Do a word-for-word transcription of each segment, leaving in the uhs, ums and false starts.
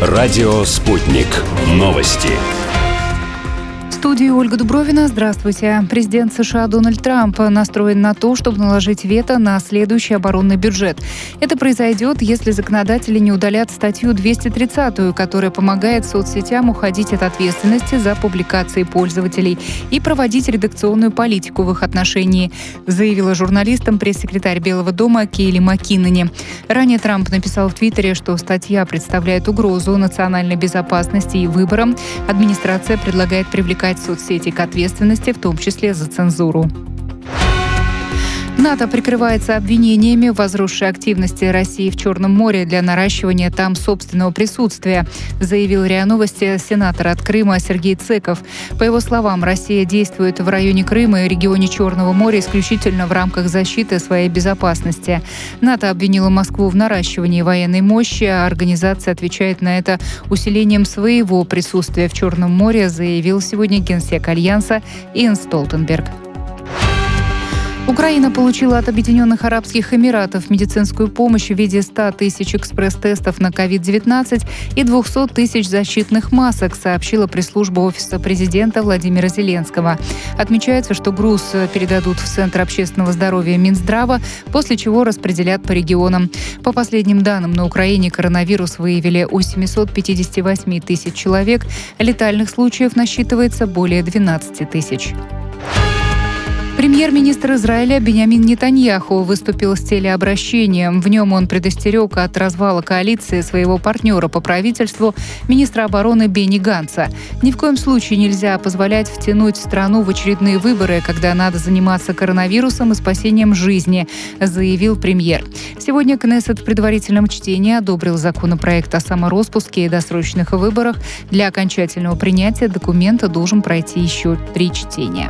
Радио «Спутник». Новости. В студии Ольга Дубровина. Здравствуйте. Президент США Дональд Трамп настроен на то, чтобы наложить вето на следующий оборонный бюджет. Это произойдет, если законодатели не удалят статью двести тридцать, которая помогает соцсетям уходить от ответственности за публикации пользователей и проводить редакционную политику в их отношении, заявила журналистам пресс-секретарь Белого дома Кейли Маккиннони. Ранее Трамп написал в Твиттере, что статья представляет угрозу национальной безопасности и выборам. Администрация предлагает привлекать соцсети к ответственности, в том числе за цензуру. НАТО прикрывается обвинениями в возросшей активности России в Черном море для наращивания там собственного присутствия, заявил РИА Новости сенатор от Крыма Сергей Цеков. По его словам, Россия действует в районе Крыма и регионе Черного моря исключительно в рамках защиты своей безопасности. НАТО обвинило Москву в наращивании военной мощи, а организация отвечает на это усилением своего присутствия в Черном море, заявил сегодня генсек Альянса Йенс Столтенберг. Украина получила от Объединенных Арабских Эмиратов медицинскую помощь в виде ста тысяч экспресс-тестов на ковид девятнадцать и двухсот тысяч защитных масок, сообщила пресс-служба Офиса президента Владимира Зеленского. Отмечается, что груз передадут в Центр общественного здоровья Минздрава, после чего распределят по регионам. По последним данным, на Украине коронавирус выявили у семисот пятидесяти восьми тысяч человек, летальных случаев насчитывается более двенадцати тысяч. Премьер-министр Израиля Биньямин Нетаньяху выступил с телеобращением. В нем он предостерег от развала коалиции своего партнера по правительству, министра обороны Бенни Ганца. Ни в коем случае нельзя позволять втянуть страну в очередные выборы, когда надо заниматься коронавирусом и спасением жизни, заявил премьер. Сегодня Кнессет в предварительном чтении одобрил законопроект о самороспуске и досрочных выборах. Для окончательного принятия документа должен пройти еще три чтения.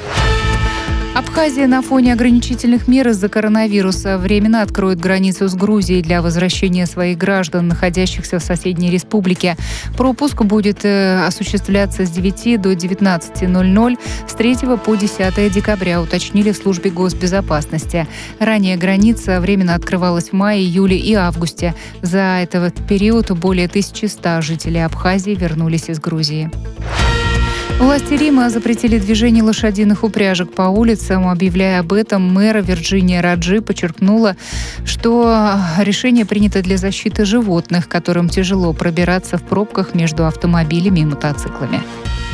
Абхазия на фоне ограничительных мер из-за коронавируса временно откроет границу с Грузией для возвращения своих граждан, находящихся в соседней республике. Пропуск будет э, осуществляться с девяти до девятнадцати ноль-ноль с третьего по десятое декабря, уточнили в службе госбезопасности. Ранее граница временно открывалась в мае, июле и августе. За этот период более тысячи ста жителей Абхазии вернулись из Грузии. Власти Рима запретили движение лошадиных упряжек по улицам. Объявляя об этом, мэр Вирджиния Раджи подчеркнула, что решение принято для защиты животных, которым тяжело пробираться в пробках между автомобилями и мотоциклами.